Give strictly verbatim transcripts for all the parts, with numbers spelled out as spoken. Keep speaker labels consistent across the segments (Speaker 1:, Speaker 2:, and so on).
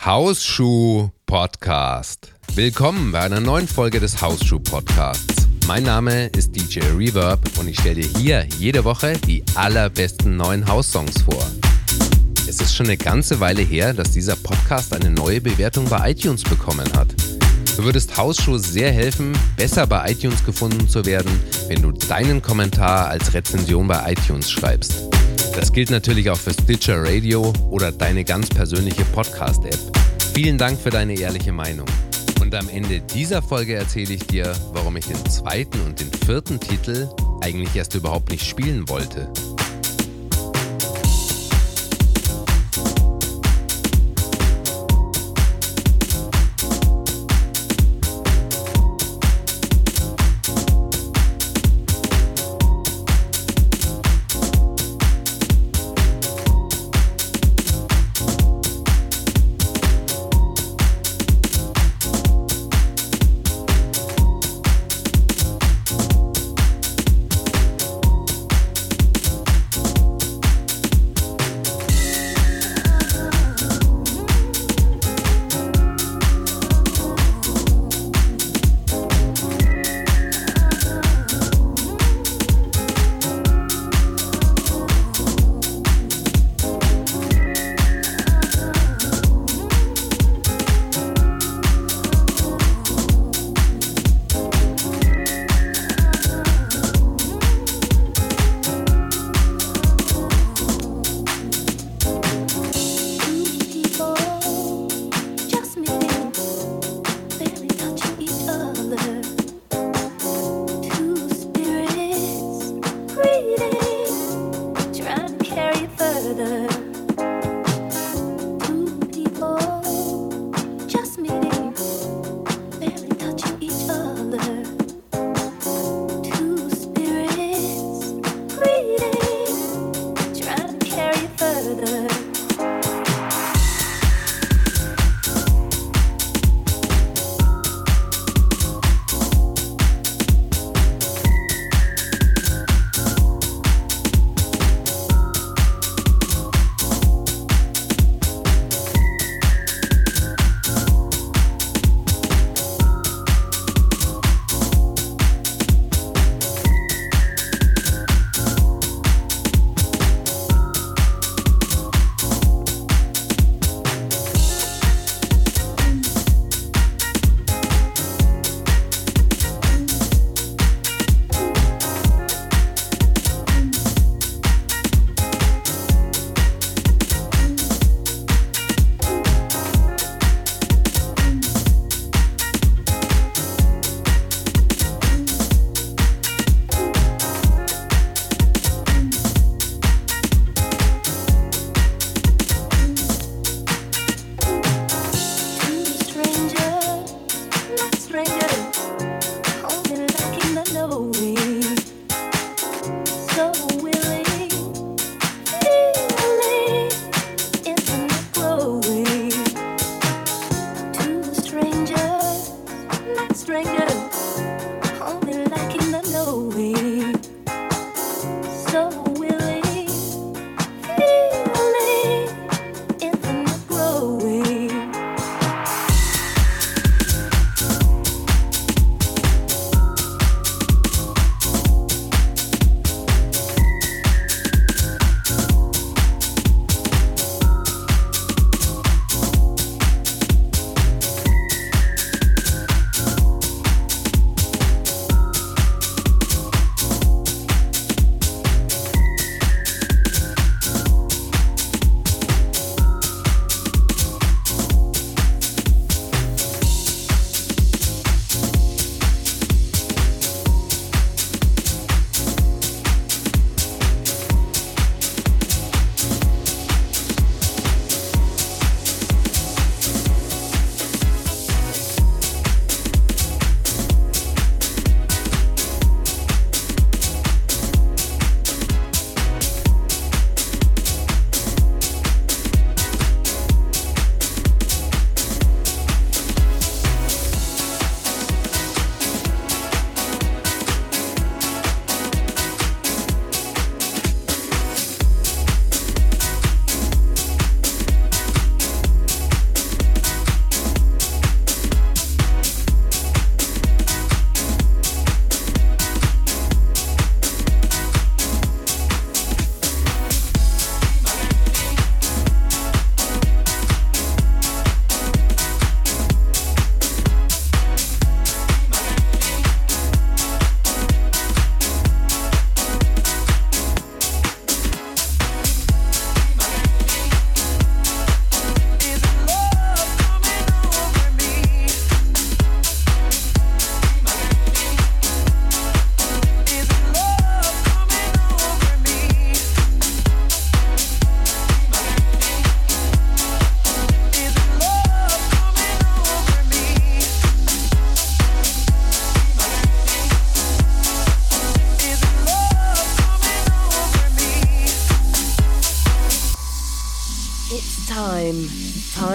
Speaker 1: Hausschuh-Podcast. Willkommen bei einer neuen Folge des Hausschuh-Podcasts. Mein Name ist D J Reverb und ich stelle dir hier jede Woche die allerbesten neuen House-Songs vor. Es ist schon eine ganze Weile her, dass dieser Podcast eine neue Bewertung bei iTunes bekommen hat. Du würdest Hausschuh sehr helfen, besser bei iTunes gefunden zu werden, wenn du deinen Kommentar als Rezension bei iTunes schreibst. Das gilt natürlich auch für Stitcher Radio oder deine ganz persönliche Podcast-App. Vielen Dank für deine ehrliche Meinung. Und am Ende dieser Folge erzähle ich dir, warum ich den zweiten und den vierten Titel eigentlich erst überhaupt nicht spielen wollte.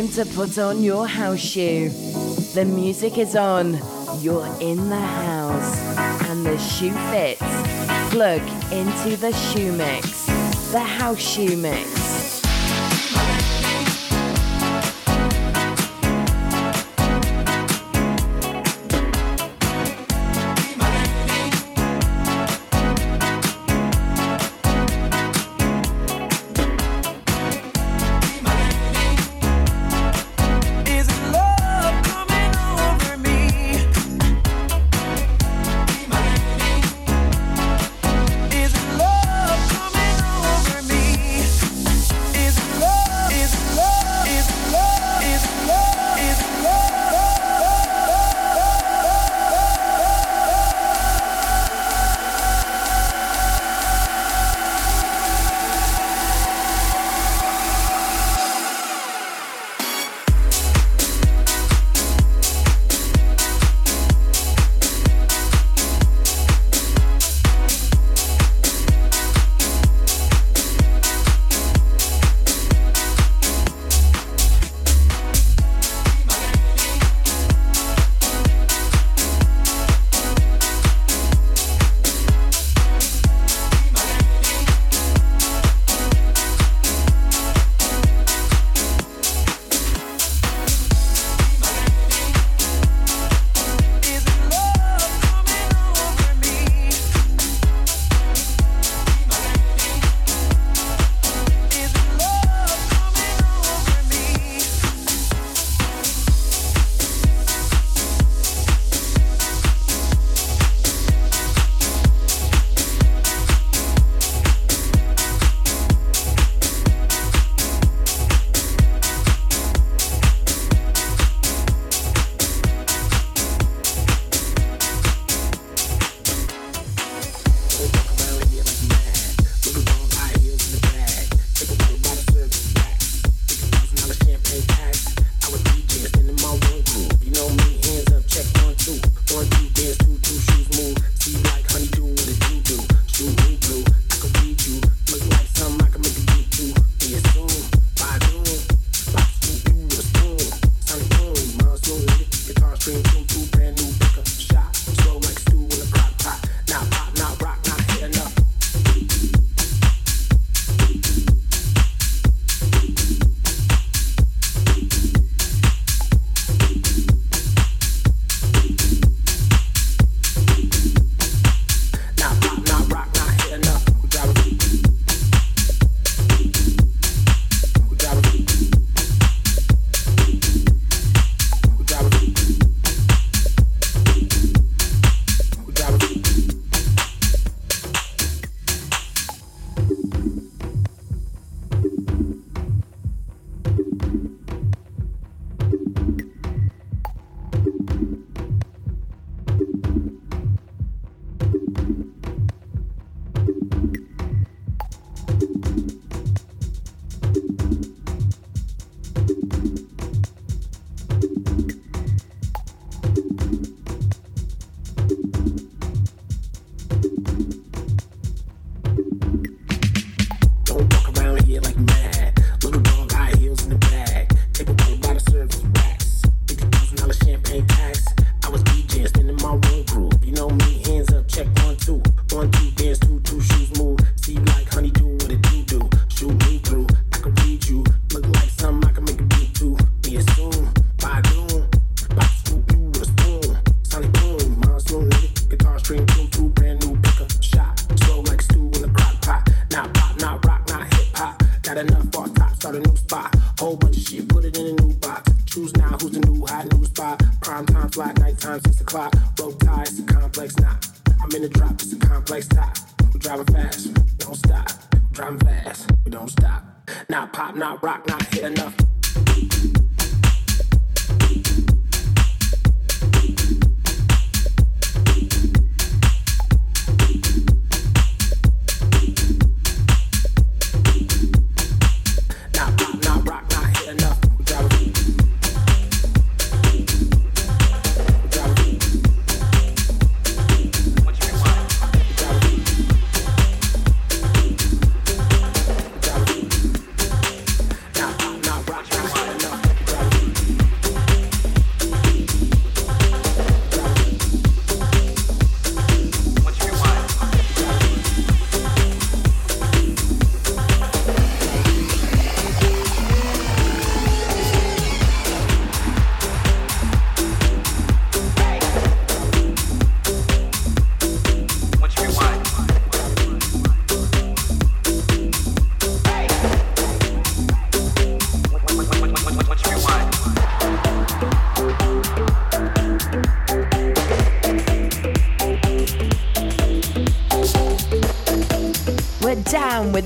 Speaker 2: time to put on your house shoe. The music is on, you're in the house, and the shoe fits. Plug into the shoe mix, the house shoe mix.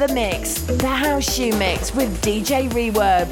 Speaker 2: the mix, the House Shoe Mix with D J Reverb.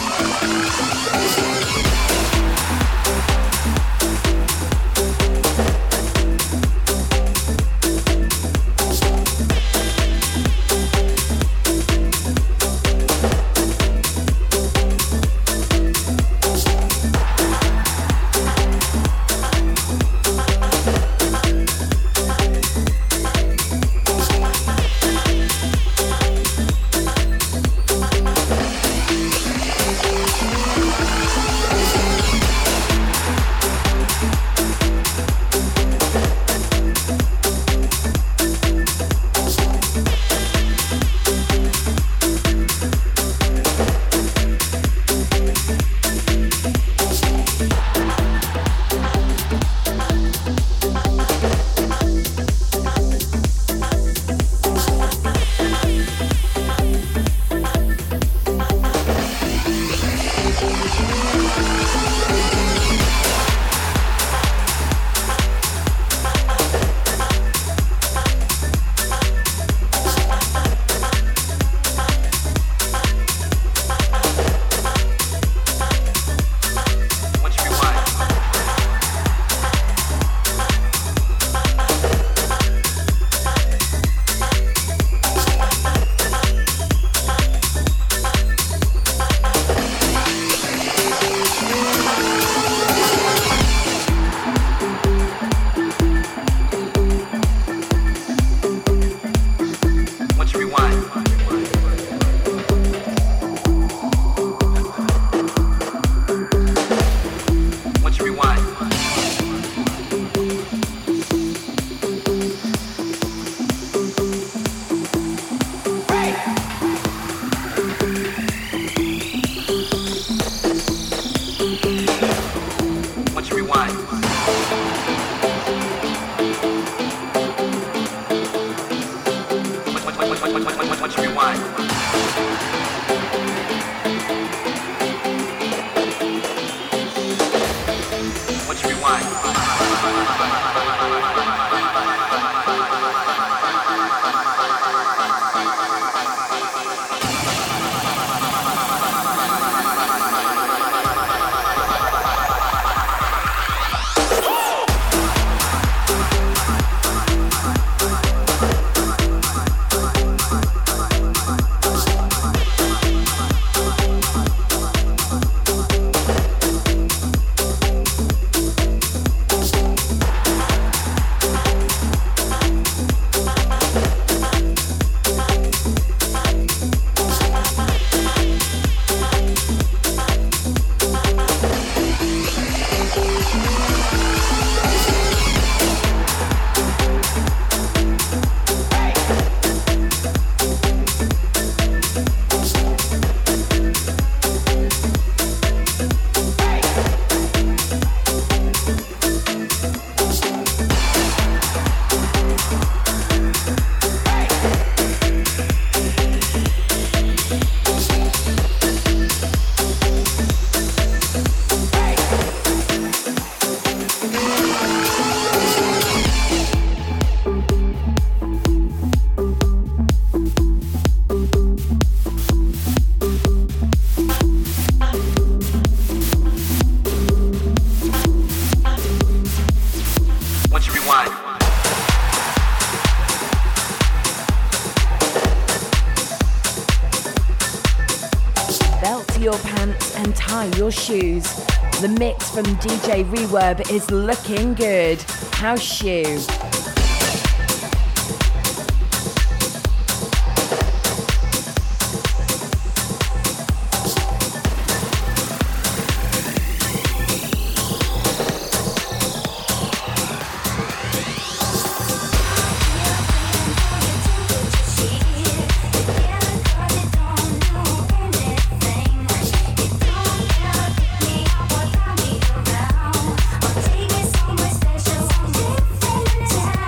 Speaker 2: Your pants and tie your shoes. The mix from D J Reverb is looking good. House Shoe.
Speaker 3: Take it somewhere special, different time.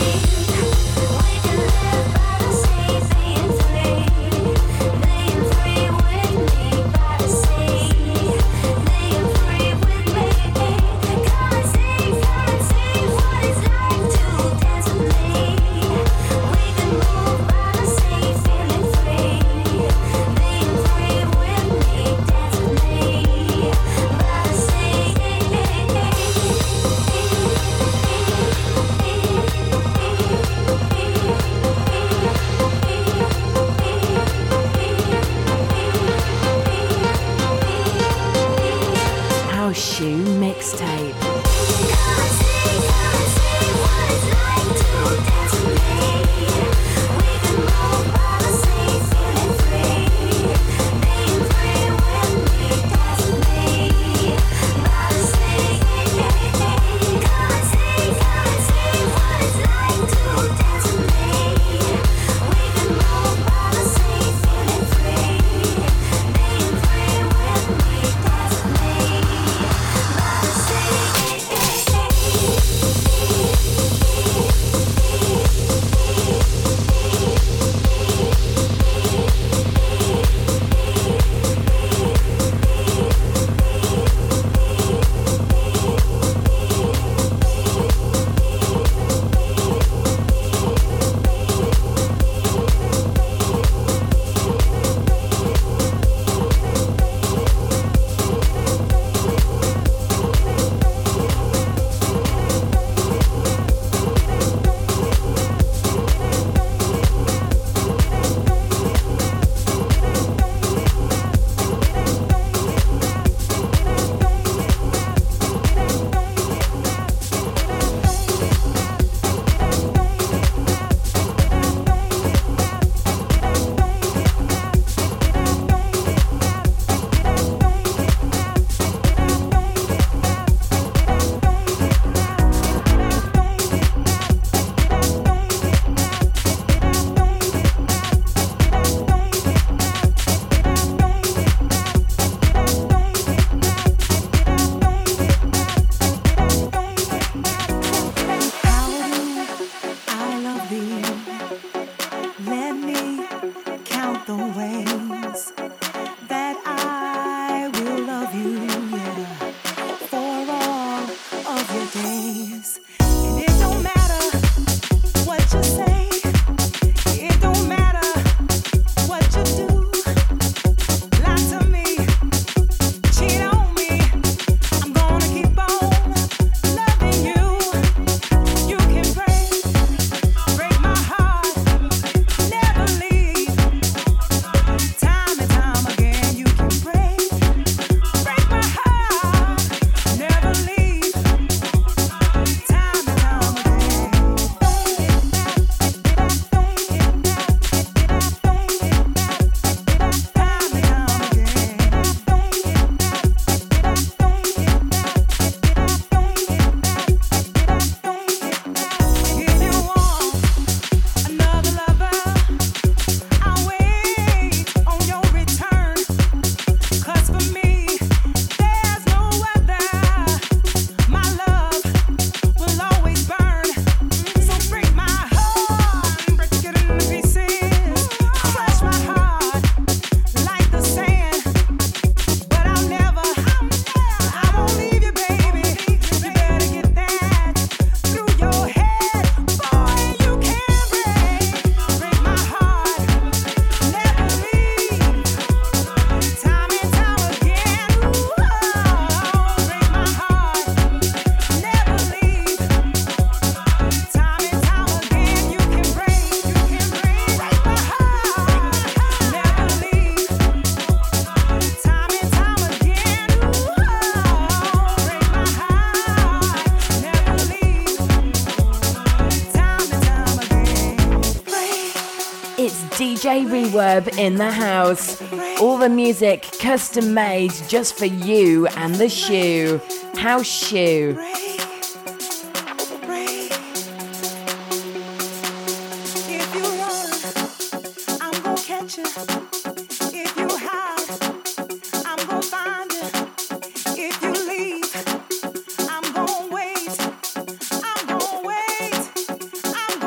Speaker 2: D J Reverb in the house. All the music custom made just for you and the shoe. House Shoe.
Speaker 3: I'm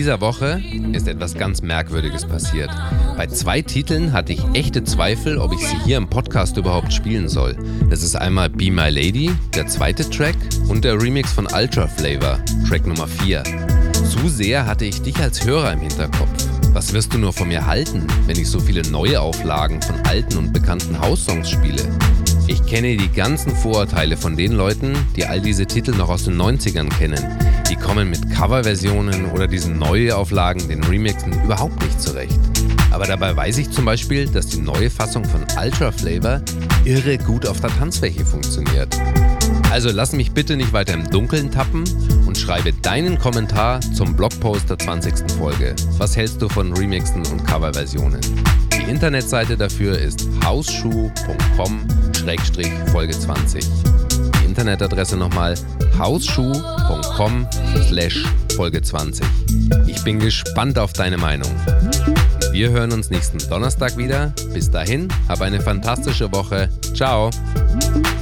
Speaker 1: dieser Woche ist etwas ganz Merkwürdiges passiert. Bei zwei Titeln hatte ich echte Zweifel, ob ich sie hier im Podcast überhaupt spielen soll. Das ist einmal Be My Lady, der zweite Track, und der Remix von Ultra Flavor, Track Nummer vier. Zu sehr hatte ich dich als Hörer im Hinterkopf. Was wirst du nur von mir halten, wenn ich so viele neue Auflagen von alten und bekannten House-Songs spiele? Ich kenne die ganzen Vorurteile von den Leuten, die all diese Titel noch aus den neunzigern kennen. Die kommen mit Coverversionen oder diesen Neuauflagen, den Remixen, überhaupt nicht zurecht. Aber dabei weiß ich zum Beispiel, dass die neue Fassung von Ultra Flavor irre gut auf der Tanzfläche funktioniert. Also lass mich bitte nicht weiter im Dunkeln tappen und schreibe deinen Kommentar zum Blogpost der zwanzigsten Folge. Was hältst du von Remixen und Coverversionen? Die Internetseite dafür ist hausschuh punkt com Schrägstrich Folge zwanzig. Die Internetadresse nochmal hausschuh punkt com Slash Folge zwanzig. Ich bin gespannt auf deine Meinung. Wir hören uns nächsten Donnerstag wieder. Bis dahin, hab eine fantastische Woche. Ciao!